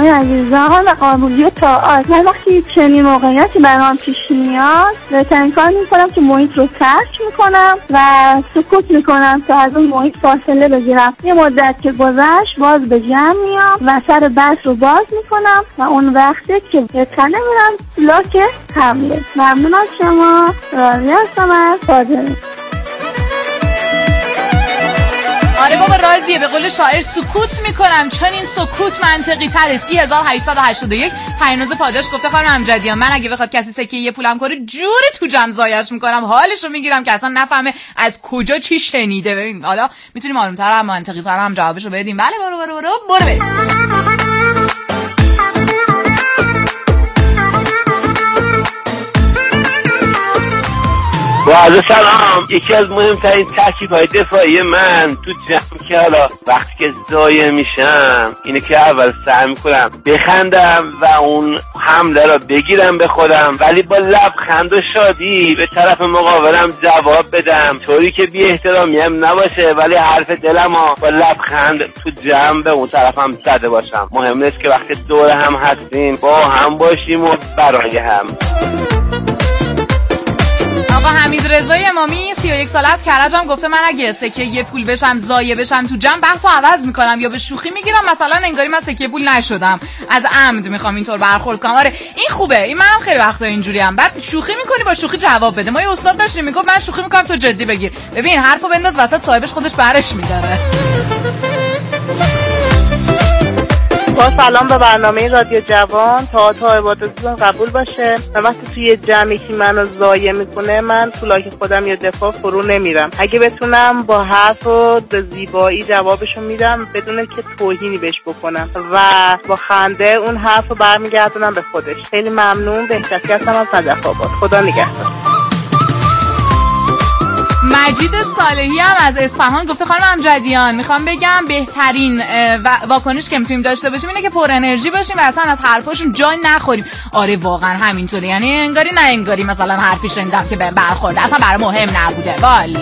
برنامه عزیزان و قابلی و طاعات. من وقتی چنین موقعیتی برام پیش میاد بهترین کار میکنم که محیط رو ترک میکنم و سکوت میکنم تا از اون محیط فاصله بگیرم. یه مدت که گذشت باز به جمع میام و سر بحث رو باز میکنم و اون وقتی که تنه میرم لاک حمله. ممنون از شما. راضی هستم از فاضلی. آره بابا راضیه. به قول شاعر سکوت میکنم چون این سکوت منطقی تره. 3881 پریناز پاداش گفته خانم امجدیان من اگه بخواد کسی سکه یه پولم کنه جوری تو جمع زایش میکنم حالشو میگیرم که اصلا نفهمه از کجا چی شنیده. ببین حالا میتونیم آرومتر هم منطقی تر هم جوابشو بدیم. بله برو بریم. و عرض سلام. یکی از مهمترین ترکیب‌های دفاعی من تو جمع که حالا وقتی که ضایع میشم اینه که اول سعی میکنم بخندم و اون حمله رو بگیرم به خودم، ولی با لبخند و شادی به طرف مقابلم جواب بدم طوری که بی احترامی هم نباشه، ولی حرف دلم ها با لبخند تو جمع به اون طرفم زده باشم. مهم نیست که وقتی دور هم هستیم با هم باشیم و برای هم. آقا حمید رضای امامی 31 ساله از کرج هم گفته من اگه سکه یه پول بشم ضایع بشم تو جمع بحثو عوض میکنم یا به شوخی میگیرم، مثلا انگاری من سکه پول نشدم، از عمد میخوام اینطور برخورد کنم. آره این خوبه، این منم خیلی وقتا اینجوری ام. بعد شوخی میکنی با شوخی جواب بده. ما یه استاد داشتیم میگفت من شوخی میکنم تو جدی بگیر. ببین حرفو بنداز وسط صاحبش خودش برش میداره. با سلام به برنامه رادیو جوان. تا عبادتتون قبول باشه. و وقتی توی جمعی که منو ضایع میکنه من تو لاک خودم یا دفاع فرو نمیرم. اگه بتونم با حرف و زیبایی جوابشو میدم بدون که توهینی بهش بکنم و با خنده اون حرفو برمیگردونم به خودش. خیلی ممنون. بهتری هستم از صدف‌آباد. خدا نگهدار. مجید صالحی هم از اصفهان گفته خانم امجدیان میخوام بگم بهترین واکنش که میتونیم داشته باشیم اینه که پر انرژی باشیم و اصلا از حرفاشون جای نخوریم. آره واقعا همینطوره، یعنی انگاری نه انگاری مثلا حرفی شنیدم که بهم برخورده اصلا برای مهم نبوده. والا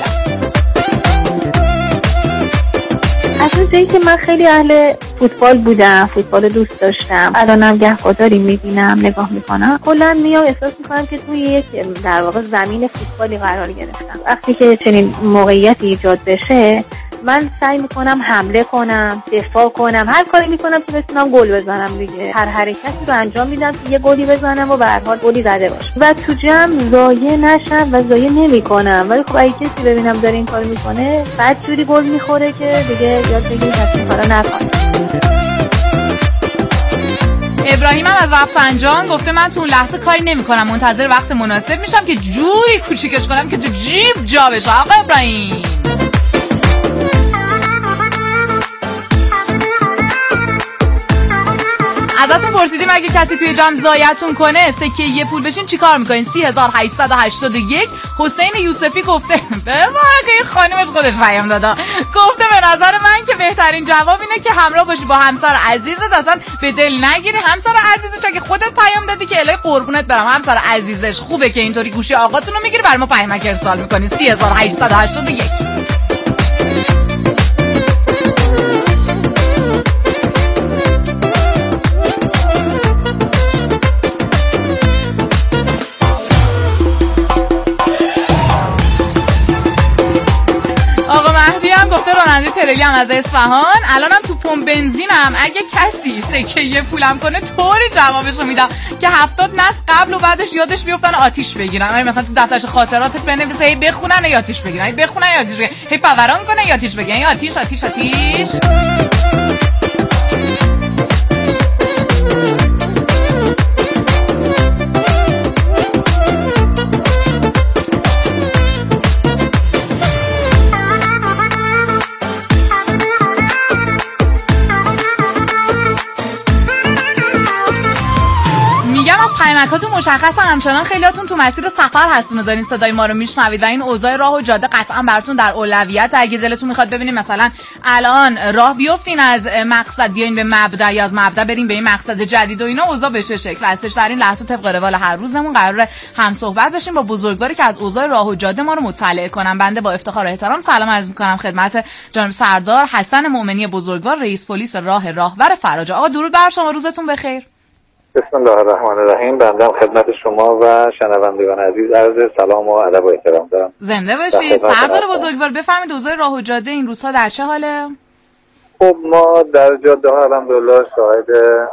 اصلا جایی که من خیلی اهل فوتبال بودم، فوتبال دوست داشتم، الانم گهگداری میبینم نگاه میکنم، کلا میام احساس میکنم که توی یک در واقع زمین فوتبالی قرار گرفتم. وقتی که چنین موقعیتی ایجاد بشه من سعی میکنم حمله کنم، دفاع کنم، هر کاری میکنم که بتونم گل بزنم دیگه. هر حرکتی رو انجام میدم که یه گلی بزنم و به هر حال گلی زده باشم و تو جمع ضایع نشم و ضایع نمیکنم. ولی خب اگه کسی ببینم داره این کارو میکنه بعد جوری گل میخوره که دیگه یاد بگیرید از این کارا نکنید. ابراهیم هم از رفسنجان گفته من تو اون لحظه کاری نمی‌کنم، منتظر وقت مناسب میشم که جوری کوچیکش کنم که تو جیب جا بشه. آقا ابراهیم ازتون پرسیدیم اگه کسی توی جمع ضایعتون کنه سکه یه پول بشین چی کار میکنین؟ 3881 حسین یوسفی گفته به واقعی خانمش خودش پیام داده، گفته به نظر من که بهترین جواب اینه که همراه باشی با همسر عزیزت، اصلا به دل نگیری. همسر عزیزش اگه خودت پیام دادی که الهی قربونت برم همسر عزیزش خوبه که اینطوری گوشی آقاتون رو میگیری برای ما پیامک ارسال میکنی. 3881 راننده تریلی هم از اصفهان. الانم تو پمپ بنزینم، اگه کسی سکه یه پولم کنه طوری جوابشو میدم که 70 نسل قبل و بعدش یادش بیفتن آتیش بگیرن. مثلا تو دفترش خاطراتت بنویسه هی بخونن یا آتیش بگیرن، هی بخونن یا آتیش بگیرن، هی فوران کنه یا آتیش بگیرن، یا آتیش آتیش آتیش. کلمکاتون مشخصه، همچنان خیلیاتون تو مسیر سفر هستین و دارین صدای ما رو میشنوید و این اوضاع راه و جاده قطعا براتون در اولویت. اگه دلتون میخواد ببینید مثلا الان راه بیافتین از مقصد بیاین به مبدا یا از مبدا بریم به این مقصد جدید و اینا، اوضاع به چه شکل هستش، در این لحظه طبق روال هر روزمون قراره هم صحبت بشیم با بزرگواری که از اوضاع راه و جاده ما رو مطلع کنن. بنده با افتخار و احترام سلام عرض میکنم خدمت جناب سردار حسن مؤمنی بزرگوار، رئیس پلیس راهور فرج. آقا درود بر شما، روزتون بخیر. بسم الله الرحمن الرحیم. بنده خدمت شما و شنوندگان عزیز عرض سلام و ادب و احترام دارم. زنده باشید. سردار بزرگوار بفرمایید اوضاع راه و جاده این روزها در چه حاله؟ خب ما در جاده ها الحمدلله شاهد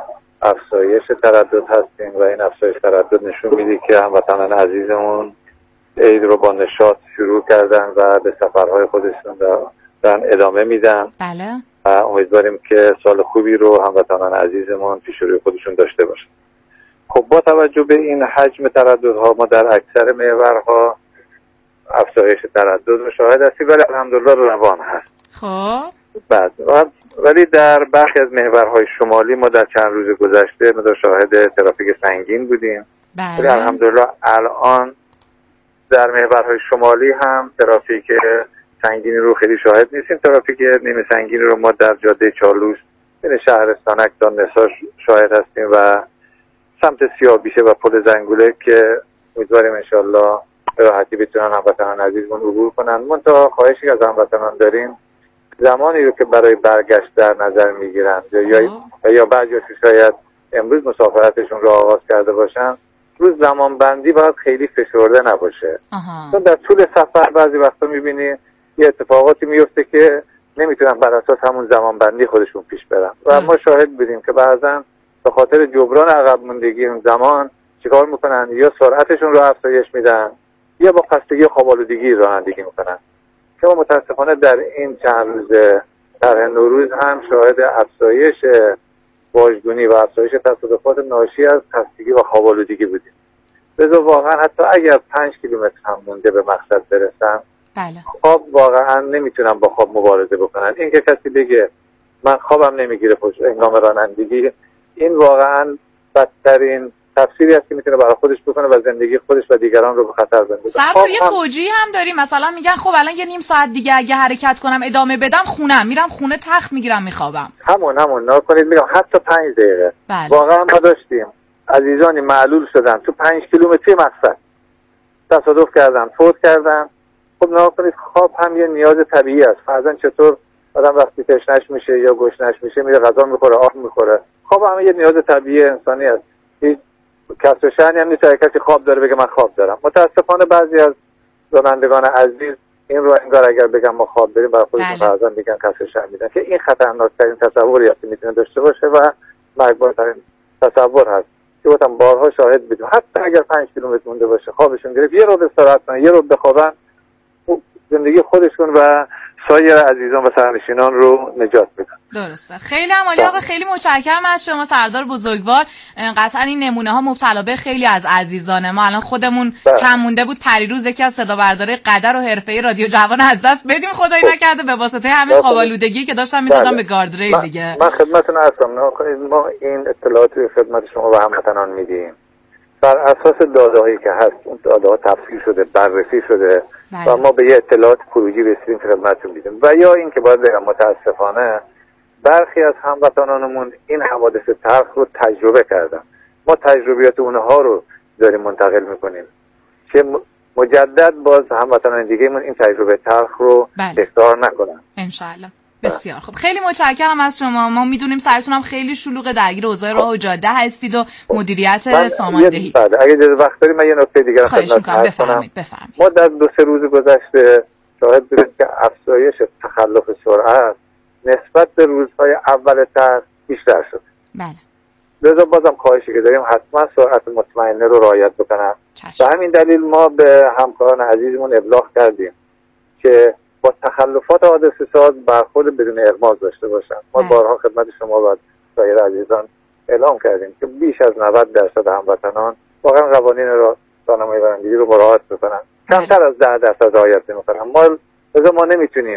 افزایش تردد هستیم و این افزایش تردد نشون میده که هموطنان عزیزمون عید رو با نشاط شروع کردن و به سفرهای خودشون دارن ادامه میدن. بله. امیدواریم که سال خوبی رو هموطنان عزیزمون پیش روی خودشون داشته باشن. خب با توجه به این حجم ترددها ما در اکثر محورها افزایش تردد رو شاهد هستیم، ولی الحمدلله روان هست. خب ولی در برخی از محورهای شمالی ما در چند روز گذشته ما شاهد ترافیک سنگین بودیم. ولی الحمدلله الان در محورهای شمالی هم ترافیک سنگینی رو خیلی شاهد نیستیم. ترافیک نیمه سنگینی رو ما در جاده چالوس بین شهرستانک تا نسا شاهد هستیم و سمت سیاه‌بیشه و پل زنگوله که امیدواریم انشالله به راحتی بتونن هموطنان عزیزمون عبور کنن. منتها خواهشی از هموطنان داریم زمانی رو که برای برگشت در نظر میگیرن یا بعضی که شاید امروز مسافرتشون رو آغاز کرده باشن، روز زمان بندی باید خیلی فشرده نباشه. چون در طول سفر بعضی وقتا میبینی یه اتفاقاتی میفته که نمیتونن بر اساس همون زمان بندی خودشون پیش برن و ما شاهد بودیم که بعضا به خاطر جبران عقب موندگی اون زمان چیکار میکنن، یا سرعتشون رو افزایش میدن یا با خستگی و خواب‌آلودگی رانندگی میکنن که ما متاسفانه در این چند روز طرح نوروز هم شاهد افزایش واژگونی و افزایش تصادفات ناشی از خستگی و خواب‌آلودگی بودیم. لذا واقعا حتی اگر 5 کیلومتر هم مونده به مقصد برسن، بله. خواب واقعا نمیتونن با خواب مبارزه بکنن. این که کسی بگه من خوابم نمیگیره هنگام رانندگی، این واقعا بدترین تفسیری است که میتونه برای خودش بکنه و زندگی خودش و دیگران رو به خطر بندازه. سردار یه توجیه هم داریم، مثلا میگن خب الان یه نیم ساعت دیگه اگه حرکت کنم ادامه بدم خونم میرم خونه تخت میگیرم میخوابم. همون نکنید میگم حتی 5 دقیقه. بله. واقعا ما داشتیم عزیزانی معلول شدن تو 5 کیلومتری مقصد تصادف کردن، فوت کردن. خب نکنید خواب هم یه نیاز طبیعی است. فرضاً چطور آدم وقتی تشنش میشه یا گشنش میشه میره غذا میخوره، آب میخوره، خواب هم یه نیاز طبیعی انسانی است. هیچ کسر و شأنی هم نیست کسی خواب داره بگه من خواب دارم. متاسفانه بعضی از رانندگان عزیز این رو انگار اگر بگن ما خواب داریم برای خودشون فرضاً میگن کسر و شأن میدن که این خطرناکترین تصوری است که میتونه داشته باشه و مرگبارترین تصور هست که گفتم بارها شاهد بودیم. حتی اگر 5 کیلومتر مونده باشه خوابشون گرفت، یه رو استراحت کنن، یه رو بخوابن، زندگی خودشون و سایر عزیزان و سرنشینان رو نجات بدن. درسته. خیلی عالی آقا، خیلی متشکرم از شما سردار بزرگوار. قطعا این نمونه ها مبتلا به خیلی از عزیزان ما. الان خودمون کم مونده بود پریروز یکی از صدا برداره قدر و حرفه‌ای رادیو جوان از دست بدیم، خدایی نکرده به واسطه همین خواب‌آلودگی که داشتم می‌زدم به گاردریل دیگه. من خدمتتون هستم. ما این اطلاعاتی رو خدمت شما و هموطنان میدیم بر اساس داده‌هایی که هست. اون داده‌ها تفصیل شده، بررسی شده و ما به یه اطلاعات خروجی رسیدیم که خدمتتون میدیم. و یا این که باید بگم متاسفانه برخی از هموطنانمون این حوادث تلخ رو تجربه کردن. ما تجربیات اونها رو داریم منتقل میکنیم که مجدد باز هموطنان دیگه‌مون این تجربه تلخ رو تکرار نکنن انشالله. بسیار خب، خیلی متشکرم از شما. ما میدونیم سرتون هم خیلی شلوغه، درگیر اوضاع راه و جاده هستید و مدیریت ساماندهی. اگه اجازه وقت داریم من یه نکته دیگه خدمت کنم. ما در 2-3 روز گذشته شاهد بودیم که افزایش تخلف سرعت نسبت به روزهای اول طرح بیشتر شد. بله. لذا بازم خواهشی که داریم حتما سرعت مطمئنه رو رعایت بکنن. به همین دلیل ما به همکاران عزیزمون ابلاغ کردیم که با تخلفات حادثه ساز برخورد بدون اغماض داشته باشن. ما بارها خدمت شما و سایر عزیزان اعلام کردیم که بیش از 90% هموطنان واقعا قوانین راهنمایی رانندگی رو مراعات میکنن، کمتر از 10% رعایت نمیکنن. ما نمیتونیم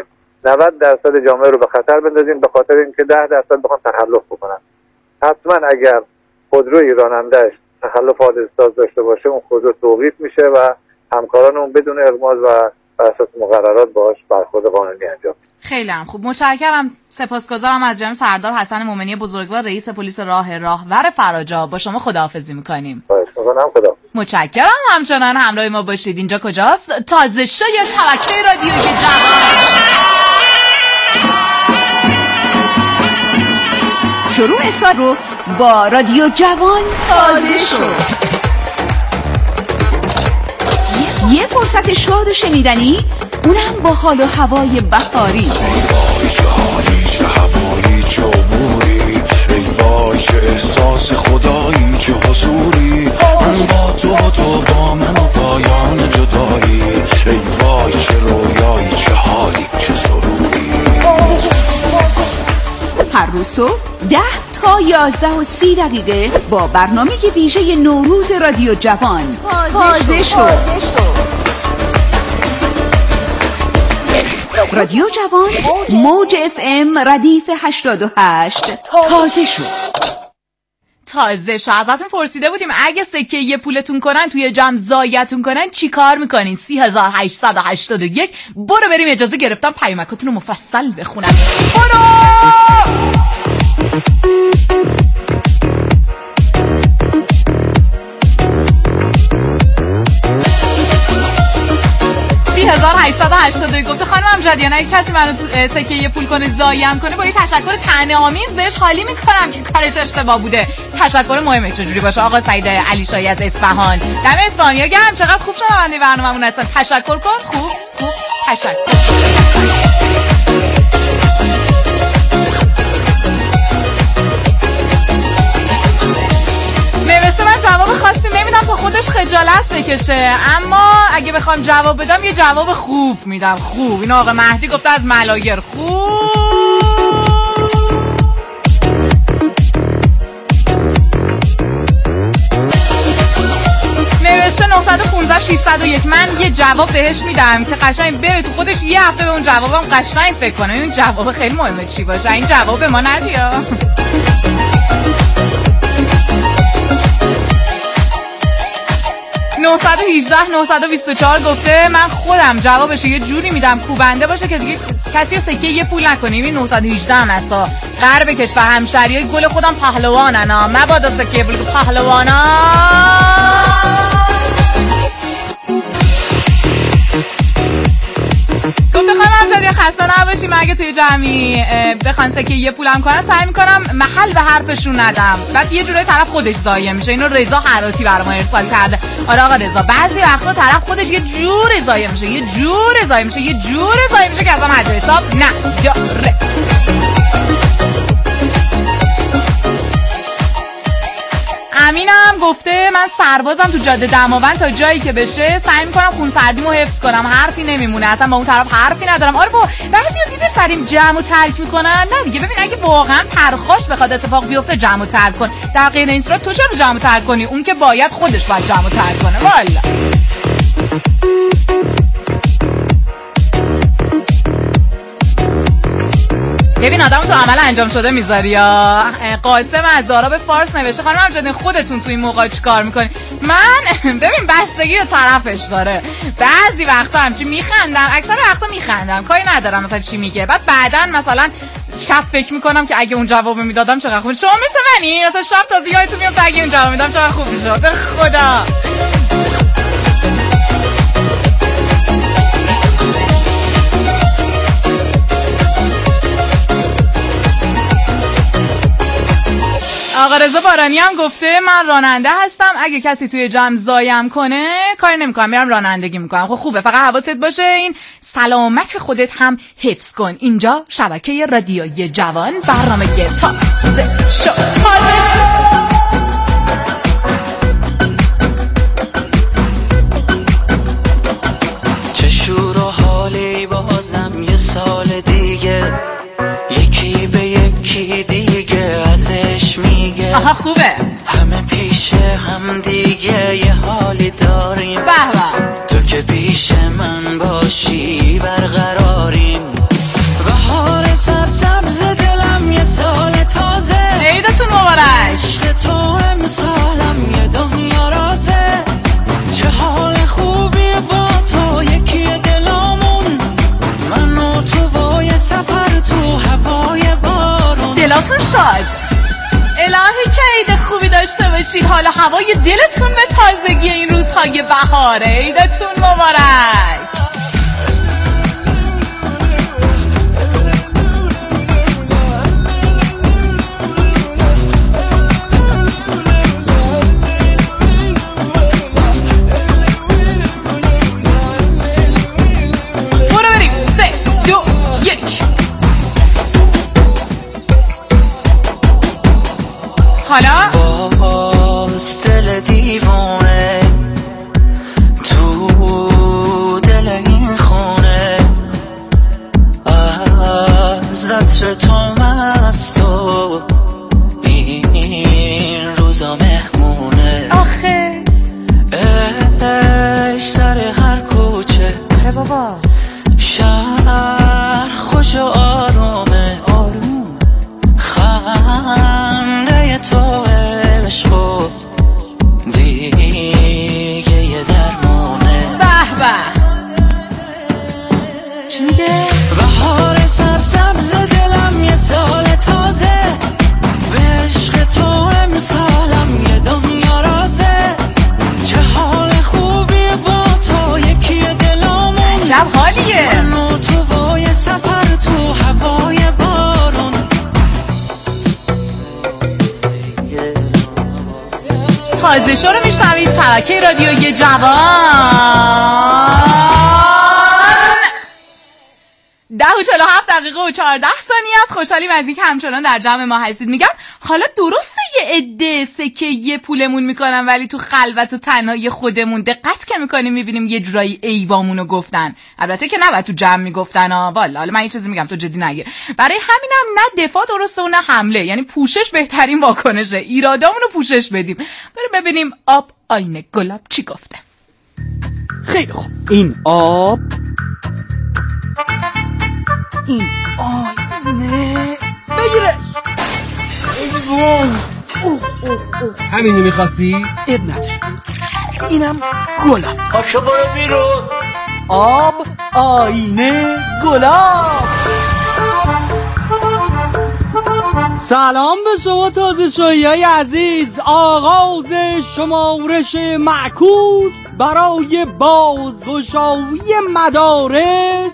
90% جامعه رو به خطر بندازیم به خاطر اینکه 10% بخوان تخلف بکنن. حتما اگر خودروی راننده‌اش تخلف حادثه‌ساز داشته باشه اون خودرو توقیف میشه و همکاران اون بدون اغماض و بر اساس مقررات باهاش برخورد قانونی انجام. خیلی هم خوب، متشکرم. سپاسگزارم از جناب سردار حسن مومنی بزرگوار، رئیس پلیس راهور فراجا. با شما خداحافظی میکنیم. خواهش میکنم. خدا. متشکرم. همچنان همراه ما باشید. اینجا کجاست؟ تازه شو یا شبکه رادیوی جوان. شروع سال رو با رادیو جوان تازه شو. یه فرصت شاد و شنیدنی، اونم با حال و هوای بهاری. ای وای چه حالی، چه هوایی، چه عبوری، ای وای چه احساس خدایی، چه حضوری، من با تو با من و پایان جدایی، ای وای چه رویایی، چه حالی، چه سروری. هر روز صبح 10 تا 11:30 با برنامه ویژه نوروز رادیو جوان تازه شو. رادیو جوان موج FM ردیف 88 تازه شو. تازه شو. ازتون پرسیده بودیم اگه سکه یه پولتون کنن توی جمع ضایعتون کنن چی کار میکنین؟ 3881. برو بریم. اجازه گرفتم پیامکاتون رو مفصل بخونم. برو 3882 گفته خانم امجدیان اگه کسی منو سکه یه پول کنه ضایعم کنه با یه تشکر طعنه‌آمیز بهش حالی میکنم که کارش اشتباه بوده. تشکر مهمه چجوری باشه. آقا سعید علیشایی از اصفهان. دم اصفهانیا گرم. چقدر خوب شنونده برنامه‌مون هستن. تشکر کن. خوب تشکر. نوشته من جواب خاصی نمیدم تا خودش خجالت بکشه، اما اگه بخوام جواب بدم یه جواب خوب میدم. خوب. این آقا مهدی گفته از ملایر. خوب. نوشته 915 601. من یه جواب بهش میدم که قشنگ بره تو خودش یه هفته به اون جوابم قشنگ فکر کنه. این جواب خیلی مهمه چی باشه. این جواب به ما ندیا. 918 گفته من خودم جوابش یه جوری میدم کوبنده باشه که دیگه کسی سکه یه پول نکنیم. این 918 هم اصلا غرب کشور همشهریای گل خودم پهلوانن ها. مبادا سکه پول پهلوانا. گفته خانم امجدی خسته نباشی، من اگه توی جمعی بخوان سکه یه پولم کنن سعی میکنم محل به حرفشون ندم، بعد یه جوری طرف خودش ضایع میشه. اینو رضا حراتی برام ارسال کرده. آره آقا رضا، بعضی وقتا طرف خودش یه جوری ضایع میشه که اصلا حد حساب نداره. امینم گفته من سربازم تو جاده دماوند، تا جایی که بشه سعی میکنم خونسردیمو حفظ کنم، حرفی نمیمونه، اصلا با اون طرف حرفی ندارم. آره با بعضیا دیده سریم جمعو ترک میکنن. نه دیگه ببین اگه واقعا پرخاش بخواد اتفاق بیفته جمعو ترک کن. در غیر این صورت تو چرا جمعو ترک کنی؟ اون که باید خودش باید جمعو ترک کنه. والا ببین آدم تو عمل انجام شده میذاری. یا قاسم از داراب فارس نوشته خانم امجدی خودتون تو این موقع چی کار میکنی؟ من ببین بستگی طرفش داره. بعضی وقتا همچی میخندم، اکثر وقتا میخندم، کاری ندارم مثلا چی میگه، بعدن مثلا شب فکر میکنم که اگه اون جواب میدادم چقدر خوب. شما مثل منی مثلا شب تازه یادتون میاد اگه اون جواب میدادم چقدر خوب میشد. به خدا آقا رضا بارانی هم گفته من راننده هستم، اگه کسی توی جمع ضایعم کنه کاری نمیکنم، میرم رانندگی میکنم. خب خوبه، فقط حواست باشه این سلامت خودت هم حفظ کن. اینجا شبکه رادیوی جوان، برنامه تازه شو. چه شور و حالی بازم یه سال دیگه، یکی به یکی دیگه ازش میگه. آها خوبه، همه پیش هم دیگه یه حالی داریم. تو که پیش من باشی برقراریم. و حال سرسبز شاد. الهی که عید خوبی داشته باشید. حالا هوای دلتون به تازگی این روزهای بهاره. عیدتون مبارک. حالا دل دیوانه تو دل این خونه از عطر تو مست و این روزا مهمونه. آخه اش سر هر کوچه آره بابا شهر خوش و آرومه آروم خنده تو عشق و دیگه یه درمونه. به به چی میگه؟ بهار سرسبز دلم یه سال تازه به عشق تو امسالم یه دنیا رازه. چه حال خوبی با تو یکی دلامون عجب حالیه. من تو وای سفر تو هوای بارون. تازه شو رو میشنوید شبکه رادیوی جوان. 10:47 دقیقه و 14 ثانیه است. خوشحالیم از اینکه همچنان در جمع ما هستید. میگم حالا درسته یه عده سکه یه پولمون میکنن ولی تو خلوت و تنهایی خودمون دقت که میکنیم میبینیم یه جورایی عیبامونو گفتن. البته که نباید تو جمع میگفتن والا. حالا من یه چیزی میگم تو جدی نگیر. برای همینم نه دفاع درسته و نه حمله. یعنی پوشش بهترین واکنشه. ایرادامونو پوشش بدیم. بریم ببینیم آب آینه گلاب چی گفته. خیلی خوب. این آب این آینه بگیرش. همینو میخواستی؟ اب نداره. اینم گلاب. پاشو برو بیرون. آب آینه گلاب. سلام به شما تازه شویای عزیز. آغاز شمارش معکوس برای بازگشایی مدارس.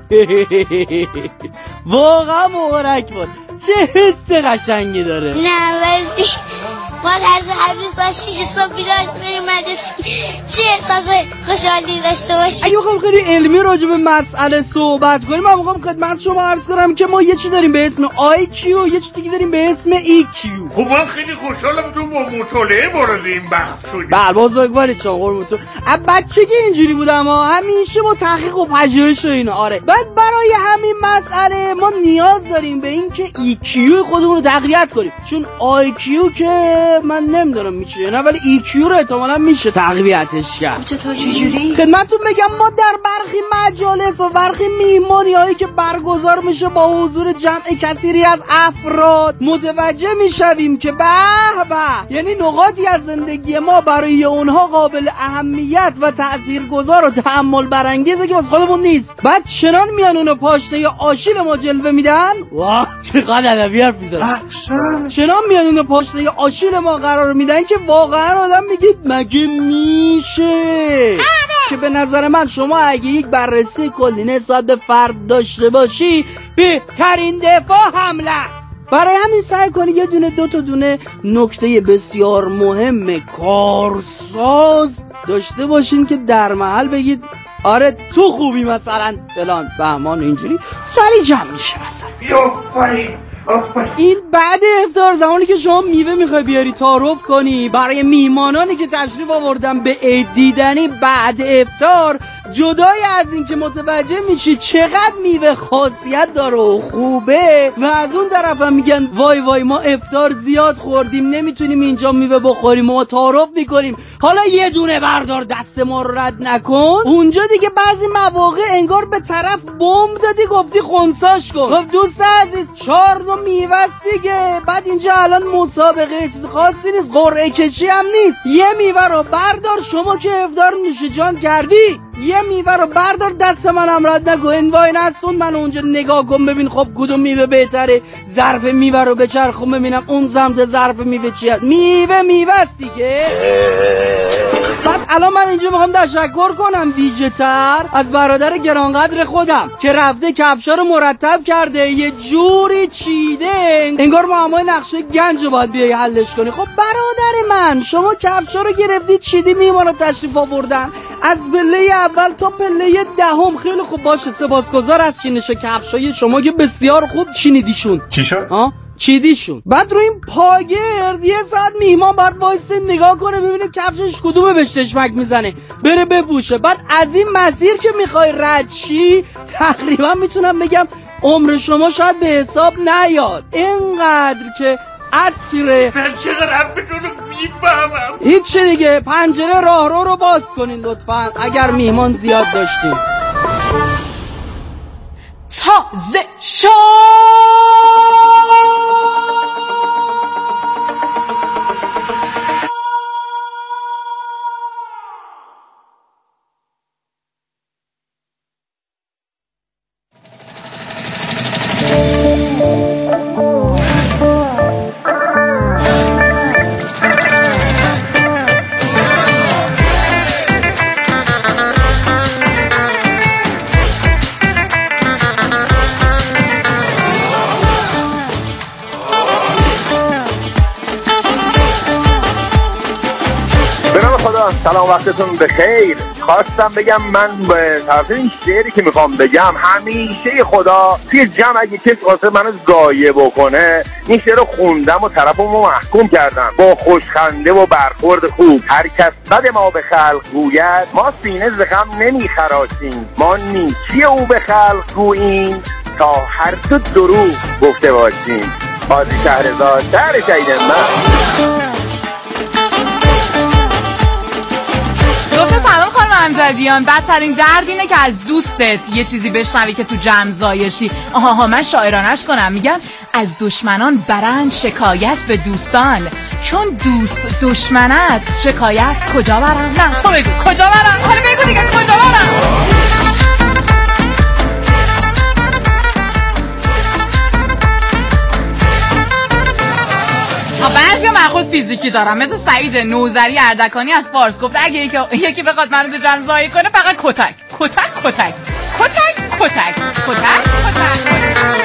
واقعا مبارک باد. چه حس قشنگی داره. نه ولی ما از هر ساعت 6 صبح بیدار بریم مدرسه چه احساس خوشحالی داشته باشیم. اگه بخوام خیلی علمی راجع به مسئله صحبت کنیم من میخوام خدمت شما عرض کنم که ما یه چی داریم به اسم IQ و یه چی دیگه داریم به اسم EQ. خب من خیلی خوشحالم تو با مطالعه وارد این بحث شدی. بله بزرگوارید شما قربونتون. از بچگی اینجوری بودم همیشه با تحقیق و پژوهش و اینا. آره بعد برای همین مسئله ما نیاز داریم به این که EQ خودمون رو تقویت کنیم. چون IQ که من نمیدونم میشه نه ولی EQ رو احتمالاً میشه تقویتش کرد. چطور چجوری؟ خدمتتون بگم ما در برخی مجالس و برخی میهمانی‌هایی که برگزار میشه با حضور جمع کثیری از افراد متوجه میشویم که به به یعنی نقاطی از زندگی ما برای اونها قابل اهمیت و تاثیرگذار و تأمل برانگیزه که واسه خودمون نیست. بعد چنان میان اون پاشنه آشیل ما جلوه میدن. واه چقدر ادبی حرف میزنن. چنان میان اون پاشنه آشیل ما قرار میدن که واقعا آدم میگه مگه میشه. که به نظر من شما اگه یک بررسی کلی نسبت به فرد داشته باشی بهترین دفاع حمله است. برای همین سعی کنی یه دونه دو تا دونه نکته بسیار مهم کارساز داشته باشین که در محل بگید آره تو خوبی مثلا فلان بهمان اینجوری سری جمع میشه مثلا. این بعد افطار زمانی که شما میوه میخوای بیاری تعارف کنی برای میهمانانی که تشریف آوردن به عید دیدنی بعد افطار جدای از این که متوجه میشی چقدر میوه خاصیت داره و خوبه و از اون طرف هم میگن وای وای ما افطار زیاد خوردیم نمیتونیم اینجا میوه بخوریم ما تعارف میکنیم حالا یه دونه بردار دست ما رو رد نکن. اونجا دیگه بعضی مواقع انگار به طرف بمب دادی گفتی خونساش کن. خب دوست عزیز 4 تا میوه دیگه. بعد اینجا الان مسابقه چیز خاصی نیست قرعه کشی هم نیست. یه میوه رو بردار شما که افطار نوش جان کردی یه میوه رو بردار دست منم رد نکن، انوای نستون من اونجا نگاه کن ببین خب کدوم میوه بهتره، ظرف میوه رو بچرخون ببینم اون سمت ظرف میوه چیه. میوه است دیگه. بعد الان من اینجا میخوام تشکر کنم ویژه تر از برادر گرانقدر خودم که رفته کفشا رو مرتب کرده، یه جوری چیده انگار معمای نقشه گنج رو باید بیای حلش کنی. خب برادر من شما کفشا رو گرفتی چیدی، میمانا تشریف آوردن از پله اول تا پله دهم. خیلی خوب باشه، سپاسگزار از چینش کفشای شما که بسیار خوب چینیدیشون. چی شد؟ چیدیشون. بعد رو این پاگرد یه ساعت میهمان باید وایسه نگاه کنه ببینه کفشش کدومه بهش چشمک میزنه بره بپوشه. بعد از این مسیر که میخوای رد شی تقریبا میتونم بگم عمر شما شاید به حساب نیاد، اینقدر که عطره. من چقدر حرفتون رو میفهمم. هیچ دیگه، پنجره راهرو رو باز کنین لطفا اگر میهمان زیاد داشتین. تازه شو سلام، وقتتون بخیر. خواستم بگم من به طرف این شعری که میخوام بگم، همیشه خدا توی جمع اگه کسی واسه منو گایه بکنه این شعر رو خوندم و طرفمو محکوم کردم با خوشخنده و برخورد خوب. هر کس بد ما به خلق گوید ما سینه ز غم نمیخراشیم، ما نیکی او به خلق گوییم تا هر دو دروغ گفته باشیم. قاضی شهرزاد، شهر شهید من. سلام خانم امجدیان، بدترین درد اینه که از دوستت یه چیزی بشنوی که تو جمع زایشی. آها من شاعرانش کنم، میگن از دشمنان برند شکایت به دوستان، چون دوست دشمن است شکایت کجا برم؟ نه تو بگو کجا برم، حالا بگو دیگه کجا برم. بعضی مأخوذ فیزیکی دارم، مثل سعید نوذری اردکانی از فارس گفته اگه یکی بخواد منو تو جمع ضایع کنه فقط کتک کتک کتک کتک کتک کتک کتک.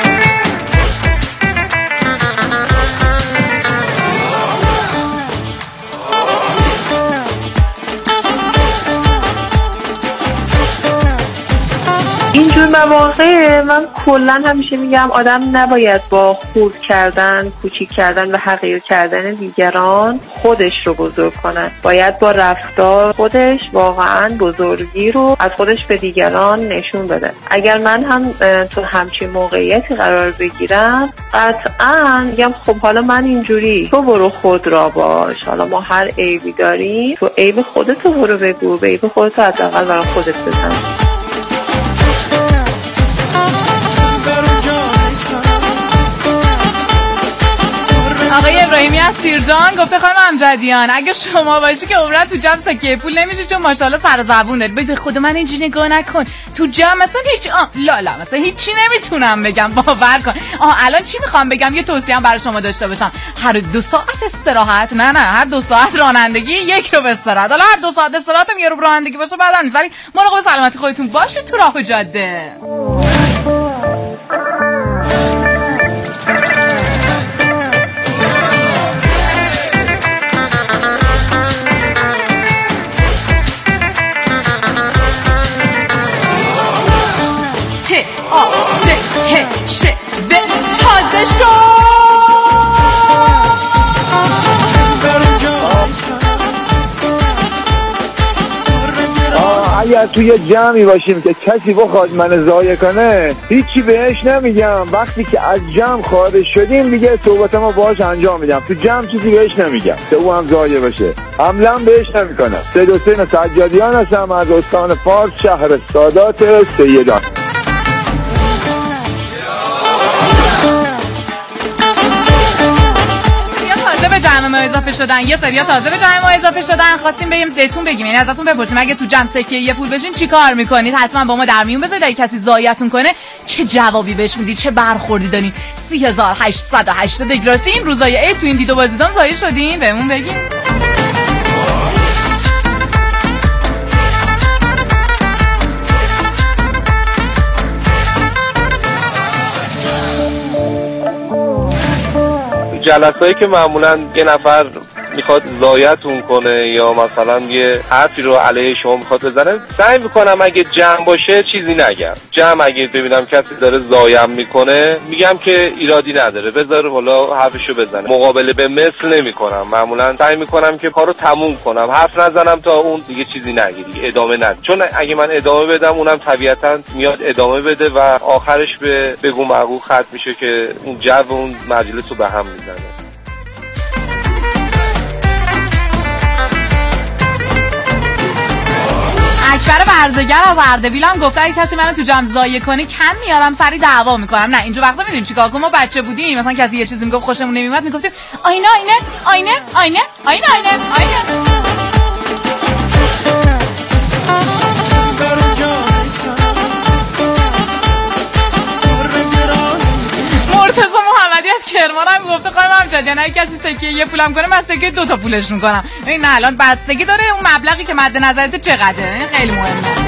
اینجور مواقع من کلا همیشه میگم آدم نباید با خورد کردن، کوچیک کردن و حقیر کردن دیگران خودش رو بزرگ کنه. باید با رفتار خودش واقعا بزرگی رو از خودش به دیگران نشون بده. اگر من هم تو همچین موقعیتی قرار بگیرم قطعا میگم خب حالا من اینجوری، تو برو خود را باش، حالا ما هر عیبی داریم، تو عیب خودت رو برو بگو، به عیب خودت رو حداقل برای خودت بزن. آقای ابراهیمی از سیرجان گفته خانم امجدیان اگه شما باشی که عمرن تو جمع سکه پول نمیشه، چون ماشاءالله سر و زبون داری. به خود من اینجوری نگاه نکن، تو جمع مثلا هیچ لالا مثلا هیچی نمیتونم بگم، باور کن. الان چی میخوام بگم؟ یه توصیه هم برای شما داشته باشم، هر 2 ساعت استراحت، نه هر 2 ساعت رانندگی 1 رو به استراحت. حالا هر 2 ساعت استراحت هم 1 رو رانندگی باشه بعد نیست، ولی مراقب سلامتی خودتون باشید تو راه و جاده. تازه شو اگر توی جمعی باشیم که کسی بخواد من ضایع کنه هیچی بهش نمیگم. وقتی که از جمع خارج شدیم دیگه صحبتمو باهاش انجام میدم، تو جمع چیزی بهش نمیگم که او هم ضایع بشه، حمله بهش نمیکنم. سید حسین سجادیان هستم از استان فارس، شهر سادات سیدان. به جمع ما اضافه شدن، یه سریا تازه به جمع ما اضافه شدن. خواستیم بهتون بگیم، یعنی ازتون بپرسیم اگه تو جمع سکه یه پول بشین چی کار میکنید؟ حتما با ما در میون بذارید. اگه کسی ضایعتون کنه چه جوابی بهش میدید، چه برخوردی دارین؟ 3880 راستی این روزای عید تو این دیدو بازیدان ضایع شدین؟ بهمون بگین. جلسه‌ای که معمولا یه نفر میخواد ضایعتون کنه یا مثلا یه حرفی رو علیه شما میخواد بزنه، سعی میکنم اگه جمع باشه چیزی نگم. جمع اگه ببینم کسی داره ضایع میکنه میگم که ایرادی نداره، بذار حالا حرفشو بزنه. مقابله به مثل نمیکنم، معمولا سعی میکنم که کارو تموم کنم، حرف نزنم تا اون دیگه چیزی نگیری، ادامه نده. چون اگه من ادامه بدم اونم طبیعتا میاد ادامه بده و آخرش به بگو مگو ختم میشه که اون جو اون مجلس رو به هم میزنه. اکبر برزگر از اردبیل هم گفته اگه کسی منو تو جمع ضایع کنه کم میارم سری دعوا میکنم. نه اینجا وقتا میدونیم چیکار کنیم، ما بچه بودیم مثلا کسی یه چیزی میگفت خوشمون نمیومد میگفتیم آینه آینه آینه آینه آینه آینه آینه. مرتضی محمدی از کرمان هم گفته قایم امجد، یعنی اگه کسی سکه یه پولم کنه من سکه 2 تا پولش میکنم. این الان بستگی داره اون مبلغی که مد نظرت چقدره، این خیلی مهمه.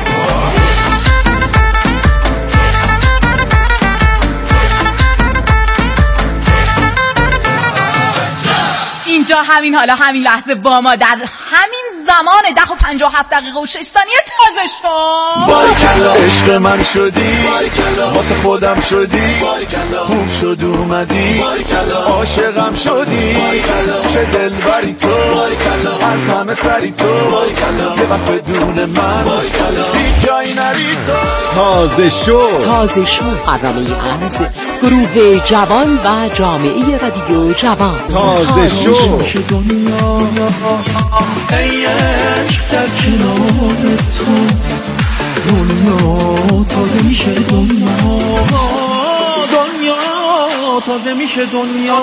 اینجا همین حالا همین لحظه با ما در همین زمان 10:57 و 6 ثانیه تازه شد. باریکلا عشق من شدی، واسه خودم شدی، خوب شد اومدی، عاشقم شدی، چه دلبری تو، از همه سری تو، یه وقت بدون من هیچ جایی نری تو. تازه شو برنامه از گروه جوان و جامعه رادیو جوان. تازه شو دنیا ای عشق در کنار تو، دنیا تازه میشه، دنیا تازه میشه، دنیا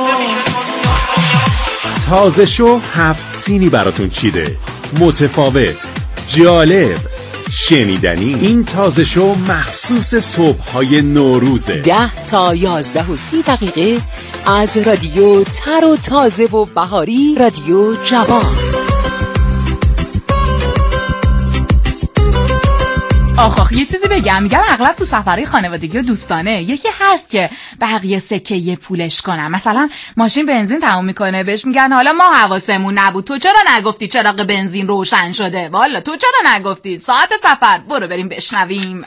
تازه شو 7 سینی براتون چیده، متفاوت، جالب، شنیدنی. این تازه شو مخصوص صبح‌های نوروزه. 10 تا 11:30 از رادیو تر و تازه و بهاری رادیو جوان. آخ یه چیزی بگم، میگم اغلب تو سفرهای خانوادگی و دوستانه یکی هست که بقیه سکه یه پولش کنن. مثلا ماشین بنزین تموم میکنه بهش میگن حالا ما حواسمون نبود، تو چرا نگفتی چراغ بنزین روشن شده، والا تو چرا نگفتی، ساعت سفر، برو بریم بشنویم.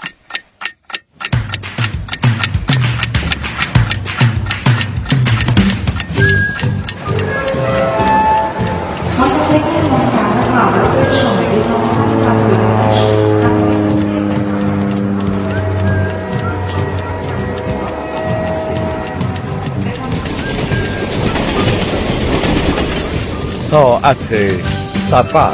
ساعت سفر.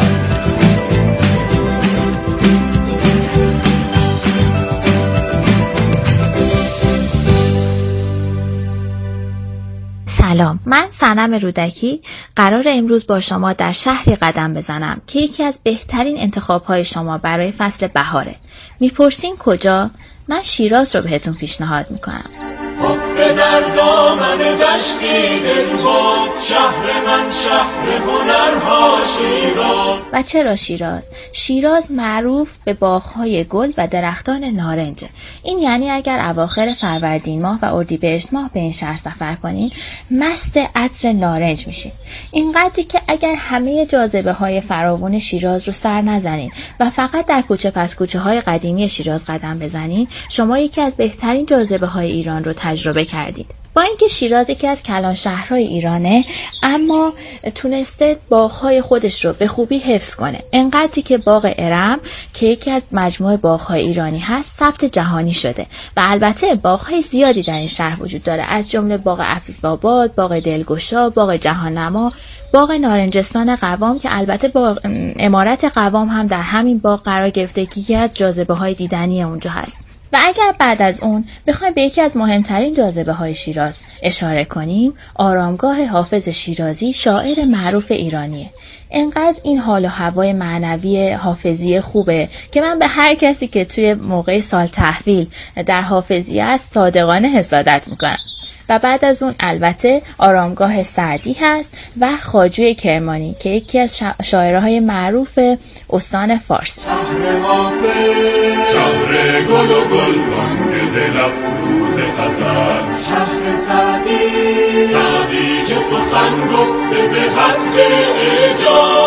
سلام، من صنم رودکی قرار امروز با شما در شهری قدم بزنم که یکی از بهترین انتخاب‌های شما برای فصل بهاره. میپرسین کجا؟ من شیراز رو بهتون پیشنهاد میکنم. خفته در دامن دشتی دل گفت شهر من شهر هنرها شیراز. و چرا شیراز؟ شیراز معروف به باغ‌های گل و درختان نارنجه. این یعنی اگر اواخر فروردین ماه و اردیبهشت ماه به این شهر سفر کنین مست عطر نارنج میشین. اینقدری که اگر همه جاذبه‌های فراوان شیراز رو سر نزنین و فقط در کوچه پس کوچه‌های قدیمی شیراز قدم بزنین، شما یکی از بهترین جاذبه‌های ایران رو تجربه کردید. با اینکه شیراز یکی از کلان شهرهای ایرانه، اما تونسته باغ‌های خودش رو به خوبی حفظ کنه. انقدری که باغ ارم که یکی از مجموعه باغ‌های ایرانی هست ثبت جهانی شده و البته باغ‌های زیادی در این شهر وجود داره، از جمله باغ عفیف‌آباد، باغ دلگشا، باغ جهان‌نما، باغ نارنجستان قوام که البته باغ عمارت قوام هم در همین باغ قرار گرفته که یکی از جاذبه‌های دیدنی اونجا هست. و اگر بعد از اون بخوایم به یکی از مهمترین جاذبه های شیراز اشاره کنیم، آرامگاه حافظ شیرازی شاعر معروف ایرانیه. انقدر این حال و هوای معنوی حافظی خوبه که من به هر کسی که توی موقع سال تحویل در حافظیه است صادقانه حسادت میکنم. و بعد از اون البته آرامگاه سعدی هست و خواجوی کرمانی که یکی از شاعرهای معروف استان فارس. شهر حافظ، شهر گل و گلبانگ دل افروز غزل، شهر سعدی، سعدی که سخن گفته به حد اعجاز.